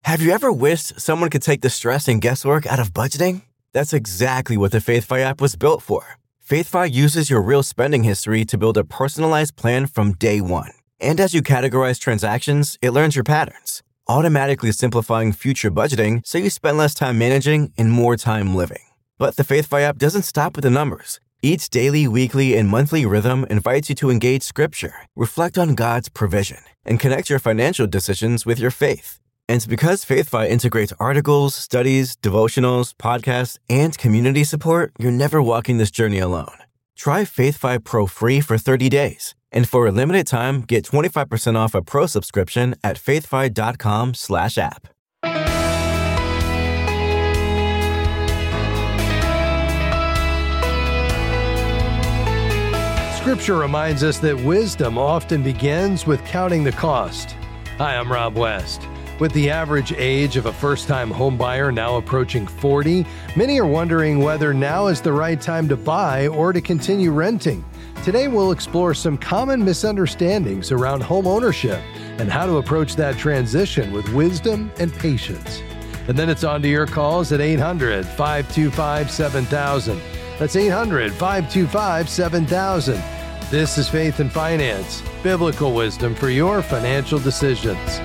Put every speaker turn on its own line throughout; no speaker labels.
Have you ever wished someone could take the stress and guesswork out of budgeting? That's exactly what the FaithFi app was built for. FaithFi uses your real spending history to build a personalized plan from day one. And as you categorize transactions, it learns your patterns, automatically simplifying future budgeting so you spend less time managing and more time living. But the FaithFi app doesn't stop with the numbers. Each daily, weekly, and monthly rhythm invites you to engage Scripture, reflect on God's provision, and connect your financial decisions with your faith. And because FaithFi integrates articles, studies, devotionals, podcasts, and community support, you're never walking this journey alone. Try FaithFi Pro free for 30 days. And for a limited time, get 25% off a pro subscription at faithfi.com/app.
Scripture reminds us that wisdom often begins with counting the cost. Hi, I'm Rob West. With the average age of a first-time homebuyer now approaching 40, many are wondering whether now is the right time to buy or to continue renting. Today, we'll explore some common misunderstandings around home ownership and how to approach that transition with wisdom and patience. And then it's on to your calls at 800-525-7000. That's 800-525-7000. This is Faith and Finance, biblical wisdom for your financial decisions.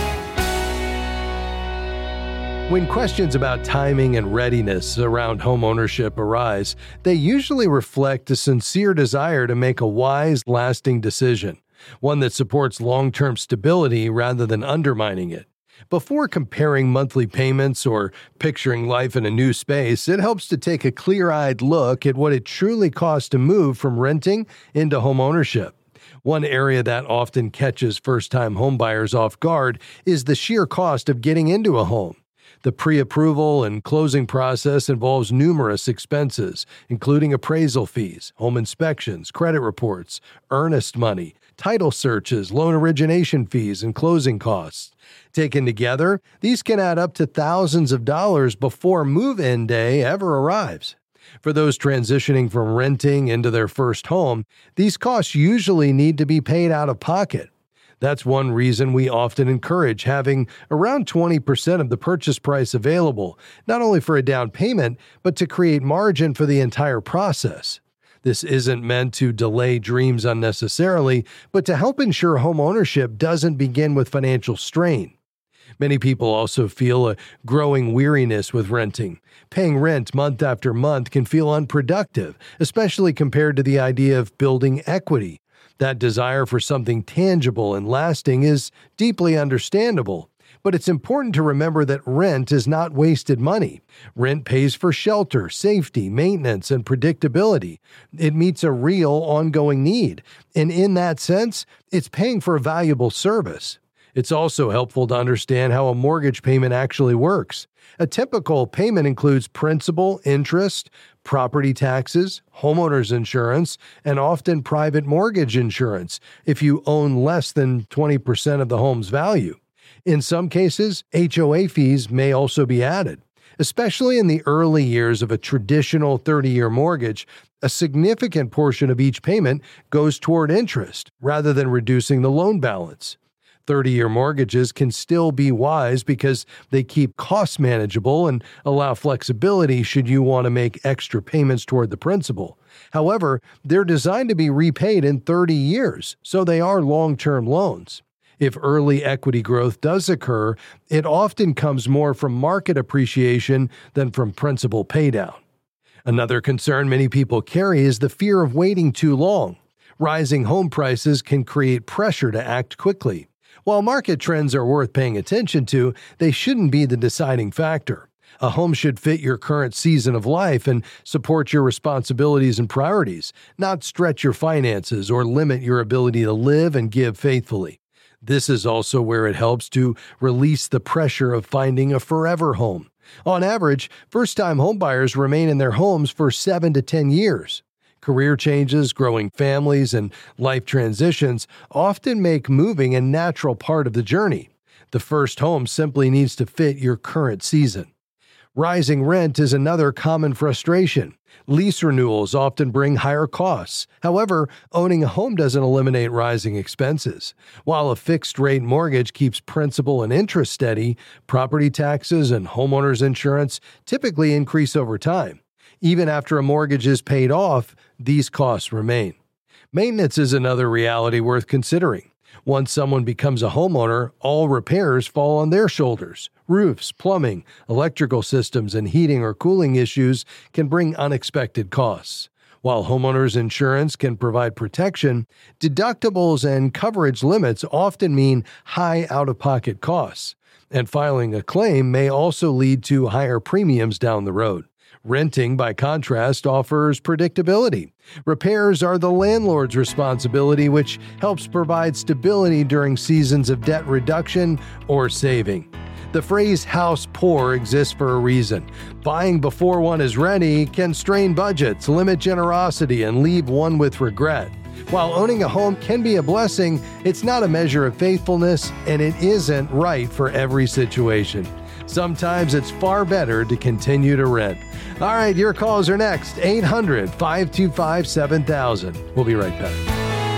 When questions about timing and readiness around home ownership arise, they usually reflect a sincere desire to make a wise, lasting decision, one that supports long-term stability rather than undermining it. Before comparing monthly payments or picturing life in a new space, it helps to take a clear-eyed look at what it truly costs to move from renting into home ownership. One area that often catches first-time homebuyers off guard is the sheer cost of getting into a home. The pre-approval and closing process involves numerous expenses, including appraisal fees, home inspections, credit reports, earnest money, title searches, loan origination fees, and closing costs. Taken together, these can add up to thousands of dollars before move-in day ever arrives. For those transitioning from renting into their first home, these costs usually need to be paid out of pocket. That's one reason we often encourage having around 20% of the purchase price available, not only for a down payment, but to create margin for the entire process. This isn't meant to delay dreams unnecessarily, but to help ensure home ownership doesn't begin with financial strain. Many people also feel a growing weariness with renting. Paying rent month after month can feel unproductive, especially compared to the idea of building equity. That desire for something tangible and lasting is deeply understandable, but it's important to remember that rent is not wasted money. Rent pays for shelter, safety, maintenance, and predictability. It meets a real ongoing need, and in that sense, it's paying for a valuable service. It's also helpful to understand how a mortgage payment actually works. A typical payment includes principal, interest, property taxes, homeowner's insurance, and often private mortgage insurance if you own less than 20% of the home's value. In some cases, HOA fees may also be added. Especially in the early years of a traditional 30-year mortgage, a significant portion of each payment goes toward interest rather than reducing the loan balance. 30-year mortgages can still be wise because they keep costs manageable and allow flexibility should you want to make extra payments toward the principal. However, they're designed to be repaid in 30 years, so they are long-term loans. If early equity growth does occur, it often comes more from market appreciation than from principal paydown. Another concern many people carry is the fear of waiting too long. Rising home prices can create pressure to act quickly. While market trends are worth paying attention to, they shouldn't be the deciding factor. A home should fit your current season of life and support your responsibilities and priorities, not stretch your finances or limit your ability to live and give faithfully. This is also where it helps to release the pressure of finding a forever home. On average, first-time homebuyers remain in their homes for 7 to 10 years. Career changes, growing families, and life transitions often make moving a natural part of the journey. The first home simply needs to fit your current season. Rising rent is another common frustration. Lease renewals often bring higher costs. However, owning a home doesn't eliminate rising expenses. While a fixed-rate mortgage keeps principal and interest steady, property taxes and homeowners insurance typically increase over time. Even after a mortgage is paid off, these costs remain. Maintenance is another reality worth considering. Once someone becomes a homeowner, all repairs fall on their shoulders. Roofs, plumbing, electrical systems, and heating or cooling issues can bring unexpected costs. While homeowners insurance can provide protection, deductibles and coverage limits often mean high out-of-pocket costs. And filing a claim may also lead to higher premiums down the road. Renting, by contrast, offers predictability. Repairs are the landlord's responsibility, which helps provide stability during seasons of debt reduction or saving. The phrase house poor exists for a reason. Buying before one is ready can strain budgets, limit generosity, and leave one with regret. While owning a home can be a blessing, it's not a measure of faithfulness, and it isn't right for every situation. Sometimes it's far better to continue to rent. All right, your calls are next. 800-525-7000. We'll be right back.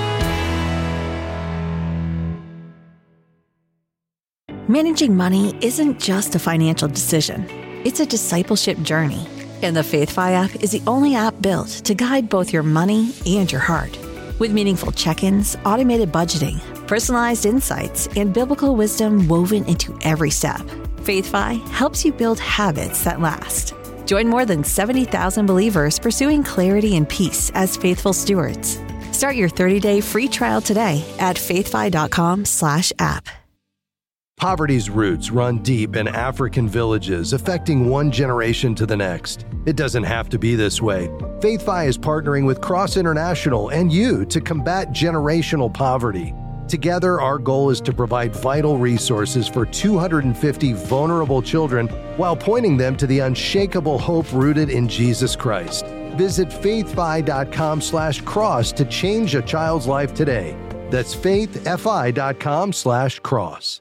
Managing money isn't just a financial decision. It's a discipleship journey. And the FaithFi app is the only app built to guide both your money and your heart. With meaningful check-ins, automated budgeting, personalized insights, and biblical wisdom woven into every step, FaithFi helps you build habits that last. Join more than 70,000 believers pursuing clarity and peace as faithful stewards. Start your 30-day free trial today at faithfi.com/app.
Poverty's roots run deep in African villages, affecting one generation to the next. It doesn't have to be this way. FaithFi is partnering with Cross International and you to combat generational poverty. Together, our goal is to provide vital resources for 250 vulnerable children while pointing them to the unshakable hope rooted in Jesus Christ. Visit faithfi.com/cross to change a child's life today. That's faithfi.com/cross.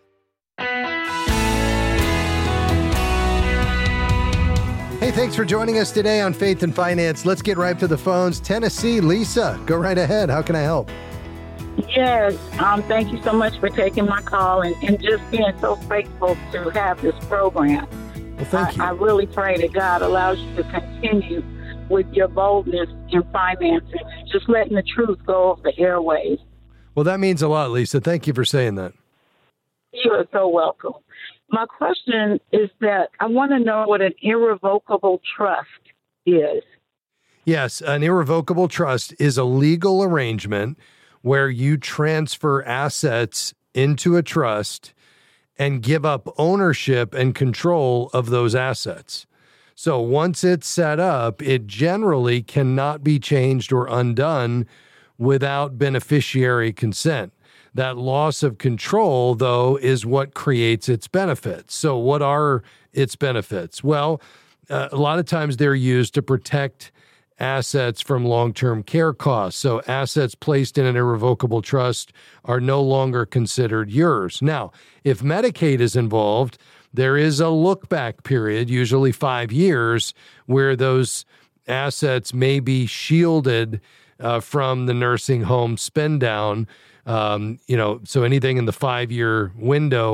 Hey, thanks for joining us today on Faith and Finance. Let's get right to the phones. Tennessee, Lisa, go right ahead. How can I help?
Yes, thank you so much for taking my call and just being so faithful to have this program.
Well, thank you.
I really pray that God allows you to continue with your boldness in finances, just letting the truth go over the airwaves.
Well, that means a lot, Lisa. Thank you for saying that.
You are so welcome. My question is that I want to know what an irrevocable trust is.
Yes, an irrevocable trust is a legal arrangement where you transfer assets into a trust and give up ownership and control of those assets. So once it's set up, it generally cannot be changed or undone without beneficiary consent. That loss of control, though, is what creates its benefits. So what are its benefits? Well, a lot of times they're used to protect assets from long-term care costs. So assets placed in an irrevocable trust are no longer considered yours. Now, if Medicaid is involved, there is a look-back period, usually 5 years, where those assets may be shielded from the nursing home spend down. So anything in the 5-year window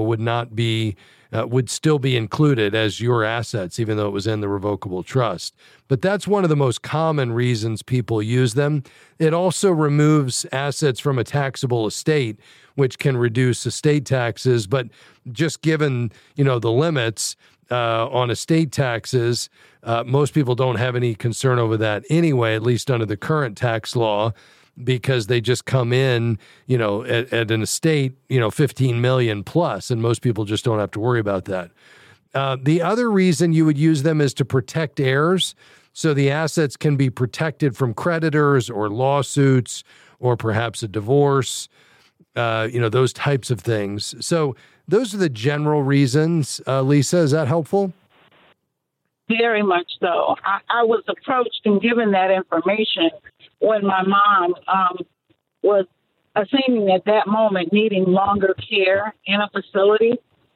would still be included as your assets, even though it was in the revocable trust. But that's one of the most common reasons people use them. It also removes assets from a taxable estate, which can reduce estate taxes. But just given, the limits on estate taxes, most people don't have any concern over that anyway, at least under the current tax law, because they just come in, at an estate, 15 million plus, and most people just don't have to worry about that. The other reason you would use them is to protect heirs. So the assets can be protected from creditors or lawsuits or perhaps a divorce, those types of things. So those are the general reasons. Lisa, is that helpful?
Very much so. I was approached and given that information when my mom was seeming at that moment needing longer care in a facility.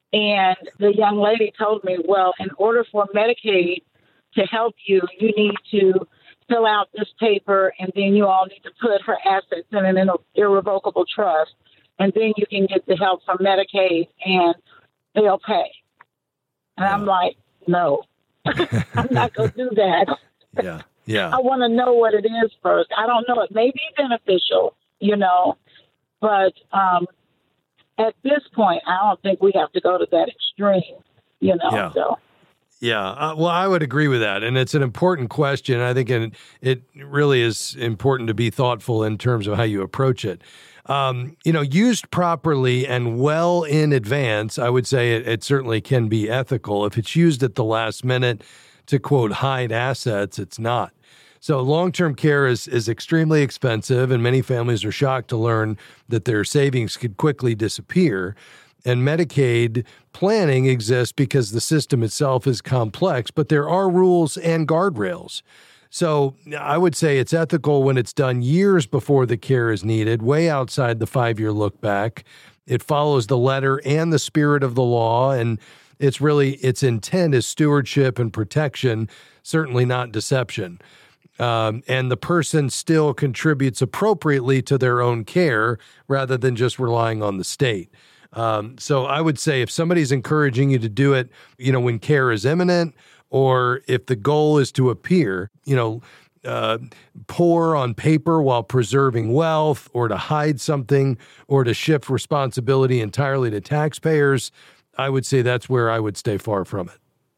And the young lady told me, well, in order for Medicaid to help you, you need to fill out this paper, and then you all need to put her assets in an irrevocable trust, and then you can get the help from Medicaid, and they'll pay. And I'm like, no, I'm not going to do that.
Yeah.
I want to know what it is first. I don't know. It may be beneficial, but at this point, I don't think we have to go to that extreme,
Yeah.
So.
Yeah, well, I would agree with that. And it's an important question. I think it really is important to be thoughtful in terms of how you approach it. Used properly and well in advance, I would say it certainly can be ethical. If it's used at the last minute to, quote, hide assets, it's not. So long-term care is extremely expensive, and many families are shocked to learn that their savings could quickly disappear. And Medicaid planning exists because the system itself is complex, but there are rules and guardrails. So I would say it's ethical when it's done years before the care is needed, way outside the 5-year look back. It follows the letter and the spirit of the law, and its intent is stewardship and protection, certainly not deception. And the person still contributes appropriately to their own care rather than just relying on the state. So I would say if somebody's encouraging you to do it, when care is imminent, or if the goal is to appear, poor on paper while preserving wealth, or to hide something, or to shift responsibility entirely to taxpayers, I would say that's where I would stay far from it.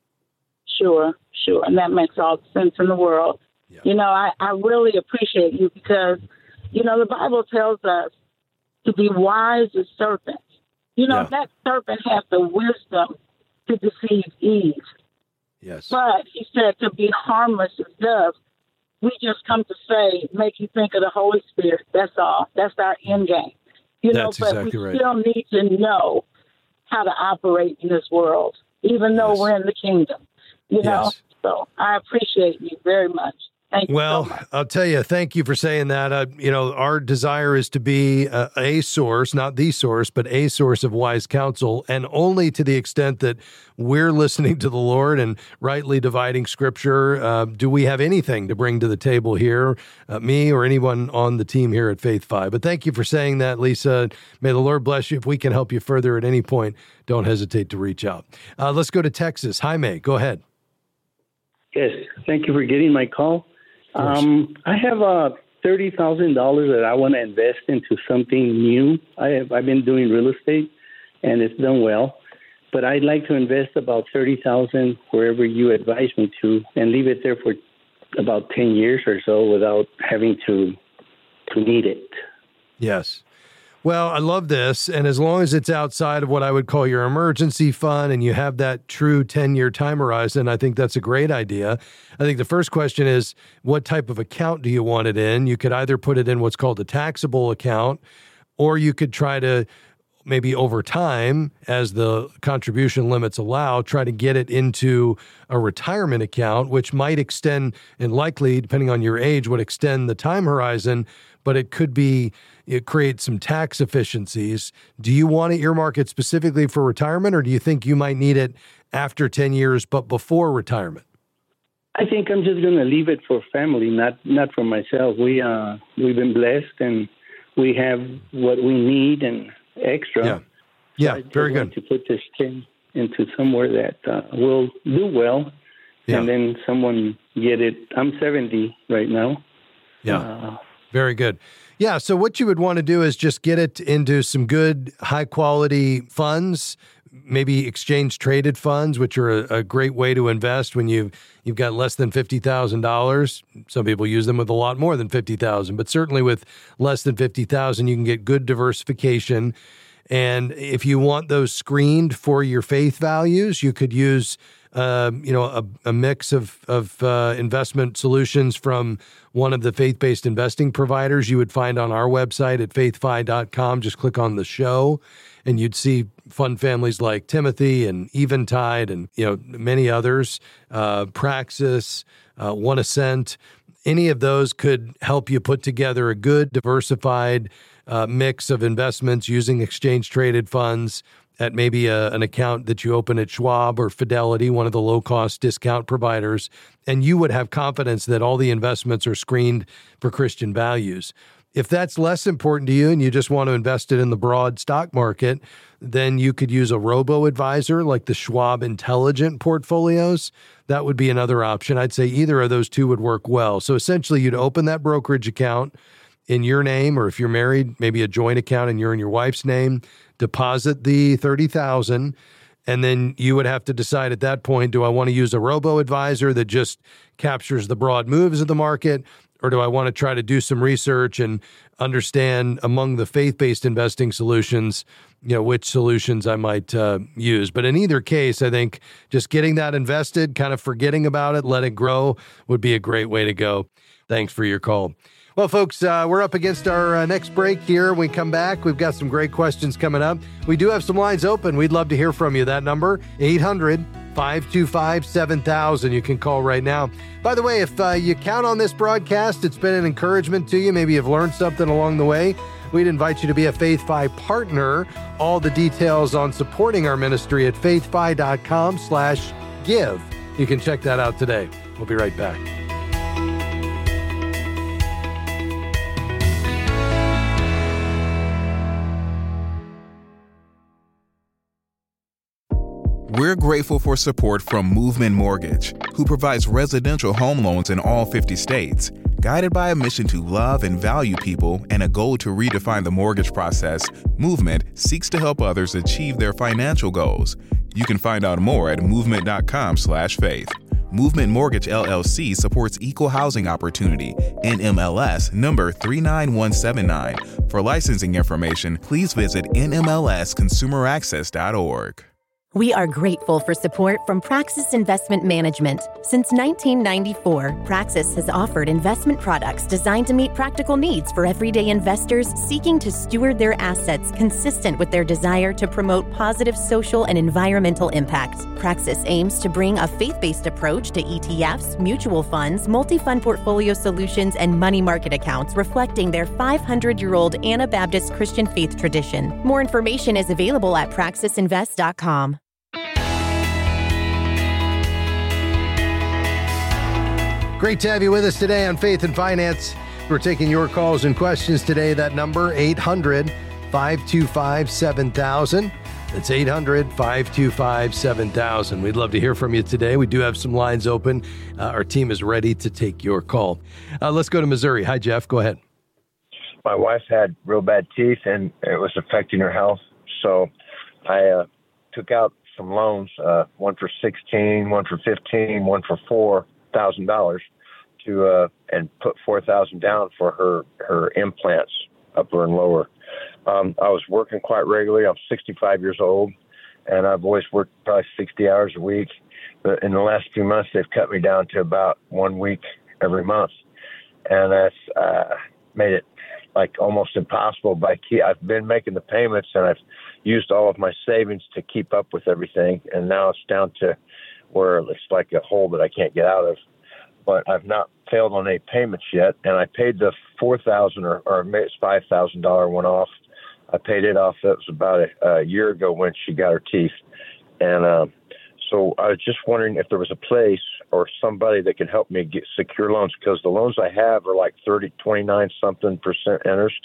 Sure. And that makes all the sense in the world. Yeah. I really appreciate you because, the Bible tells us to be wise as serpents. That serpent had the wisdom to deceive Eve.
Yes.
But he said to be harmless as doves. We just come to say, make you think of the Holy Spirit. That's all. That's our end game.
That's
but
exactly
we
right.
still need to know how to operate in this world, even though we're in the kingdom.
Yes.
So I appreciate you very much. Thank you so much.
I'll tell you, thank you for saying that. Our desire is to be a source, not the source, but a source of wise counsel, and only to the extent that we're listening to the Lord and rightly dividing Scripture. Do we have anything to bring to the table here, me or anyone on the team here at Faith 5? But thank you for saying that, Lisa. May the Lord bless you. If we can help you further at any point, don't hesitate to reach out. Let's go to Texas. Jaime, go ahead.
Yes, thank you for getting my call. I have $30,000 that I want to invest into something new. I've been doing real estate, and it's done well. But I'd like to invest about $30,000 wherever you advise me to, and leave it there for about 10 years or so without having to need it.
Yes. Well, I love this. And as long as it's outside of what I would call your emergency fund and you have that true 10-year time horizon, I think that's a great idea. I think the first question is, what type of account do you want it in? You could either put it in what's called a taxable account, or you could try to maybe over time, as the contribution limits allow, try to get it into a retirement account, which might extend, and likely, depending on your age, would extend the time horizon, but it creates some tax efficiencies. Do you want to earmark it specifically for retirement, or do you think you might need it after 10 years, but before retirement?
I think I'm just going to leave it for family, not for myself. We've been blessed, and we have what we need and extra.
Yeah,
so
very good.
To put this thing into somewhere that will do well, and then someone get it. I'm 70 right now.
Yeah, very good. Yeah, so what you would want to do is just get it into some good, high-quality funds, maybe exchange-traded funds, which are a great way to invest when you've got less than $50,000. Some people use them with a lot more than $50,000, but certainly with less than $50,000, you can get good diversification. And if you want those screened for your faith values, you could use a mix of investment solutions from one of the faith-based investing providers you would find on our website at faithfi.com. Just click on the show, and you'd see fund families like Timothy and Eventide and many others, Praxis, One Ascent. Any of those could help you put together a good, diversified mix of investments using exchange-traded funds at maybe an account that you open at Schwab or Fidelity, one of the low-cost discount providers, and you would have confidence that all the investments are screened for Christian values. If that's less important to you and you just want to invest it in the broad stock market, then you could use a robo-advisor like the Schwab Intelligent Portfolios. That would be another option. I'd say either of those two would work well. So essentially, you'd open that brokerage account in your name, or if you're married, maybe a joint account and you're in your wife's name, deposit the $30,000, and then you would have to decide at that point, do I want to use a robo-advisor that just captures the broad moves of the market, or do I want to try to do some research and understand among the faith-based investing solutions, which solutions I might use? But in either case, I think just getting that invested, kind of forgetting about it, let it grow, would be a great way to go. Thanks for your call. Well, folks, we're up against our next break here. When we come back, we've got some great questions coming up. We do have some lines open. We'd love to hear from you. That number, 800-525-7000. You can call right now. By the way, if you count on this broadcast, it's been an encouragement to you. Maybe you've learned something along the way. We'd invite you to be a FaithFi partner. All the details on supporting our ministry at faithfi.com/give. You can check that out today. We'll be right back.
We're grateful for support from Movement Mortgage, who provides residential home loans in all 50 states. Guided by a mission to love and value people and a goal to redefine the mortgage process, Movement seeks to help others achieve their financial goals. You can find out more at movement.com/faith. Movement Mortgage LLC supports equal housing opportunity, NMLS number 39179. For licensing information, please visit nmlsconsumeraccess.org.
We are grateful for support from Praxis Investment Management. Since 1994, Praxis has offered investment products designed to meet practical needs for everyday investors seeking to steward their assets consistent with their desire to promote positive social and environmental impact. Praxis aims to bring a faith-based approach to ETFs, mutual funds, multi-fund portfolio solutions, and money market accounts reflecting their 500-year-old Anabaptist Christian faith tradition. More information is available at praxisinvest.com.
Great to have you with us today on Faith and Finance. We're taking your calls and questions today. That number, 800-525-7000. That's 800-525-7000. We'd love to hear from you today. We do have some lines open. Our team is ready to take your call. Let's go to Missouri. Hi, Jeff. Go ahead.
My wife had real bad teeth, and it was affecting her health. So I took out some loans, one for $16,000, one for $15,000, one for $4,000 to and put $4,000 down for her implants, upper and lower. I was working quite regularly. I'm 65 years old, and I've always worked probably 60 hours a week. But in the last few months, they've cut me down to about 1 week every month, and that's made it like almost impossible. I've been making the payments, and I've used all of my savings to keep up with everything, and now it's down to where it's like a hole that I can't get out of. But I've not failed on any payments yet, and I paid the $4,000 or maybe it's $5,000 one off. I paid it off. That was about a year ago when she got her teeth, and so I was just wondering if there was a place or somebody that could help me get secure loans, because the loans I have are like 29-something% interest,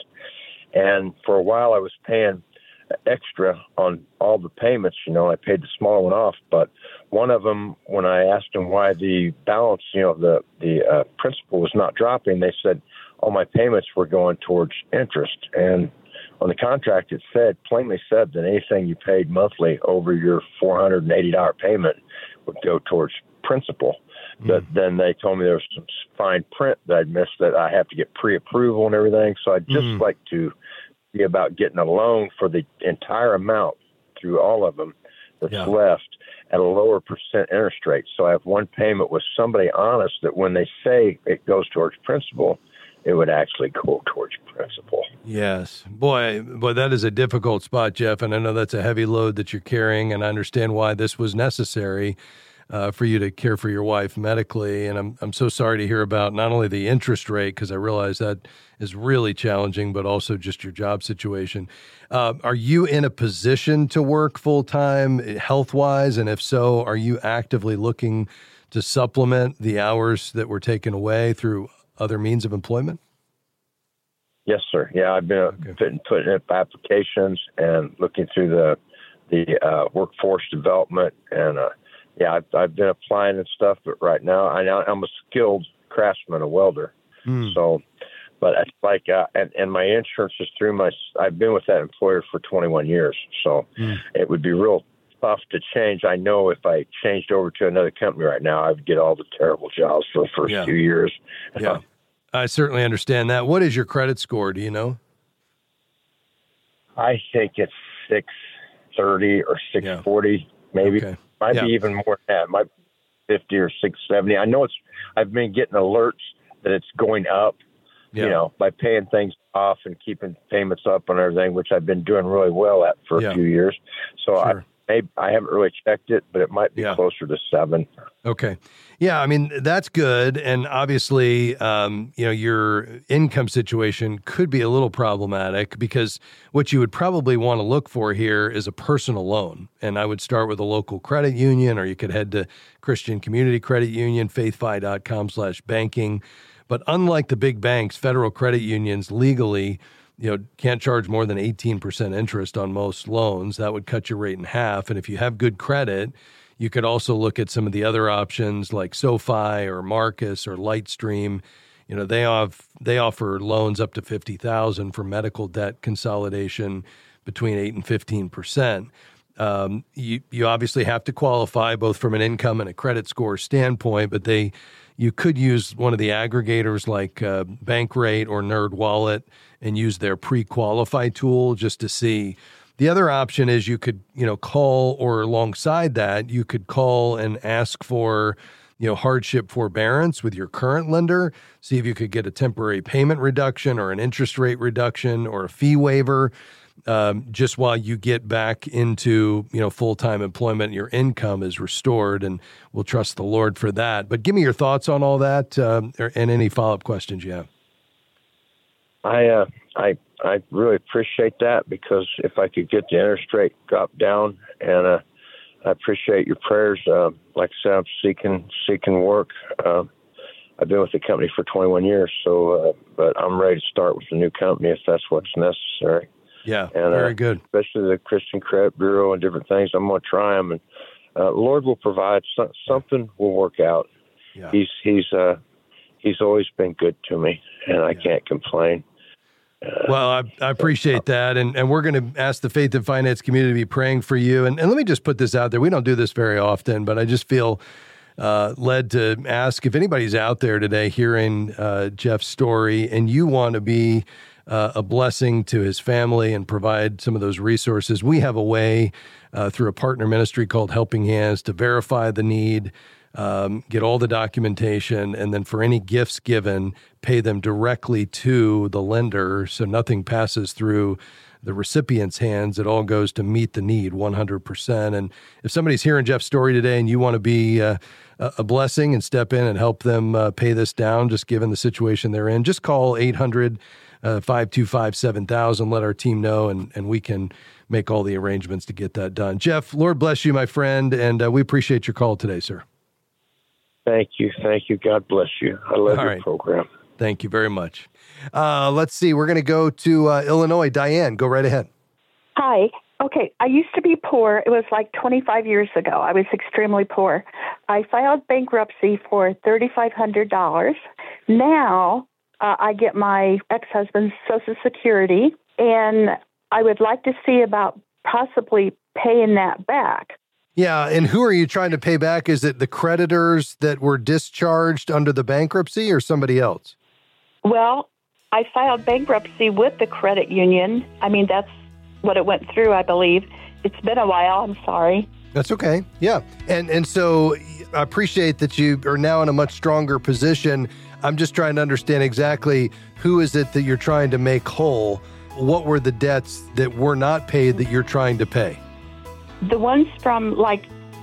and for a while I was paying extra on all the payments. I paid the smaller one off, but one of them, when I asked them why the balance, the principal was not dropping, they said all my payments were going towards interest. And on the contract, it plainly said that anything you paid monthly over your $480 payment would go towards principal. But then they told me there was some fine print that I'd missed, that I have to get pre-approval and everything. So I'd just like to be about getting a loan for the entire amount through all of them that's left at a lower percent interest rate. So I have one payment with somebody honest that when they say it goes towards principal, it would actually go towards principal.
Yes. Boy, that is a difficult spot, Jeff, and I know that's a heavy load that you're carrying, and I understand why this was necessary. for you to care for your wife medically. And I'm so sorry to hear about not only the interest rate, because I realize that is really challenging, but also just your job situation. Are you in a position to work full-time health-wise? And if so, are you actively looking to supplement the hours that were taken away through other means of employment?
Yes, sir. Yeah, I've been putting up applications and looking through the workforce development, and I've been applying and stuff. But right now, I'm a skilled craftsman, a welder. So, but it's like, and my insurance is through I've been with that employer for 21 years, so it would be real tough to change. I know if I changed over to another company right now, I would get all the terrible jobs for the first 2 years.
Yeah. I certainly understand that. What is your credit score? Do you know?
I think it's 630 or 640, maybe.
Okay.
Might be even more than that. Might be 50 or 670. I know I've been getting alerts that it's going up, by paying things off and keeping payments up and everything, which I've been doing really well at for a few years. So I haven't really checked it, but it might be closer to 7.
Okay. Yeah, I mean, that's good. And obviously, your income situation could be a little problematic, because what you would probably want to look for here is a personal loan. And I would start with a local credit union, or you could head to Christian Community Credit Union, faithfi.com/banking. But unlike the big banks, federal credit unions legally can't charge more than 18% interest on most loans. That would cut your rate in half. And if you have good credit, you could also look at some of the other options like SoFi or Marcus or Lightstream. They offer loans up to $50,000 for medical debt consolidation between 8 and 15%. You obviously have to qualify both from an income and a credit score standpoint, but you could use one of the aggregators like Bankrate or NerdWallet and use their pre-qualify tool just to see. The other option is you could, call, or alongside that, you could call and ask for, hardship forbearance with your current lender, see if you could get a temporary payment reduction or an interest rate reduction or a fee waiver, just while you get back into, full-time employment and your income is restored, and we'll trust the Lord for that. But give me your thoughts on all that and any follow-up questions you have.
I really appreciate that, because if I could get the interest rate dropped down, and I appreciate your prayers. Like I said, I'm seeking work. I've been with the company for 21 years, but I'm ready to start with a new company if that's what's necessary.
Yeah,
and,
very good.
Especially the Christian Credit Bureau and different things. I'm going to try them, and the Lord will provide. Something will work out. Yeah. He's always been good to me, and I can't complain.
Well, I appreciate that. And we're going to ask the Faith and Finance community to be praying for you. And let me just put this out there. We don't do this very often, but I just feel led to ask if anybody's out there today hearing Jeff's story and you want to be a blessing to his family and provide some of those resources. We have a way through a partner ministry called Helping Hands to verify the need, get all the documentation, and then for any gifts given, pay them directly to the lender, so nothing passes through the recipient's hands. It all goes to meet the need 100%. And if somebody's hearing Jeff's story today and you want to be a blessing and step in and help them pay this down, just given the situation they're in, just call 800-525-7000. Let our team know, and we can make all the arrangements to get that done. Jeff, Lord bless you, my friend, and we appreciate your call today, sir.
Thank you. God bless you. I love your program.
Thank you very much. Let's see. We're going to go to Illinois. Diane, go right ahead.
Hi. Okay. I used to be poor. It was like 25 years ago. I was extremely poor. I filed bankruptcy for $3,500. Now I get my ex-husband's Social Security, and I would like to see about possibly paying that back.
Yeah, and who are you trying to pay back? Is it the creditors that were discharged under the bankruptcy or somebody else?
Well, I filed bankruptcy with the credit union. I mean, that's what it went through, I believe. It's been a while. I'm sorry.
That's okay. Yeah. And so I appreciate that you are now in a much stronger position. I'm just trying to understand exactly who is it that you're trying to make whole? What were the debts that were not paid that you're trying to pay?
The ones from like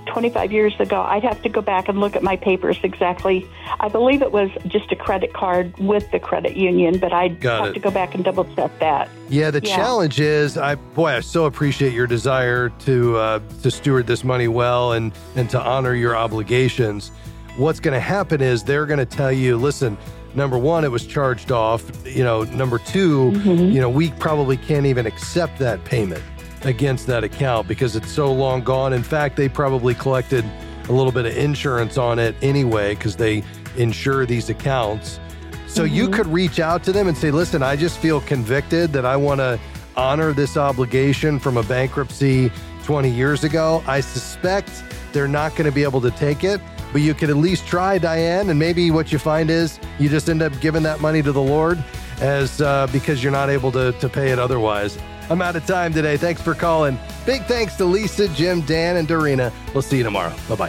25 years ago. I'd have to go back and look at my papers exactly. I believe it was just a credit card with the credit union, but I'd have to go back and double check that.
Yeah, the challenge is, I so appreciate your desire to steward this money well and to honor your obligations. What's going to happen is they're going to tell you, listen, number one, it was charged off. Number two, we probably can't even accept that payment against that account because it's so long gone. In fact, they probably collected a little bit of insurance on it anyway because they insure these accounts. So you could reach out to them and say, listen, I just feel convicted that I want to honor this obligation from a bankruptcy 20 years ago. I suspect they're not going to be able to take it, but you could at least try, Diane, and maybe what you find is you just end up giving that money to the Lord because you're not able to pay it otherwise. I'm out of time today. Thanks for calling. Big thanks to Lisa, Jim, Dan, and Dorina. We'll see you tomorrow. Bye-bye.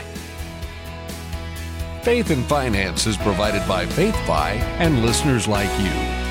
Faith and Finance is provided by FaithFi and listeners like you.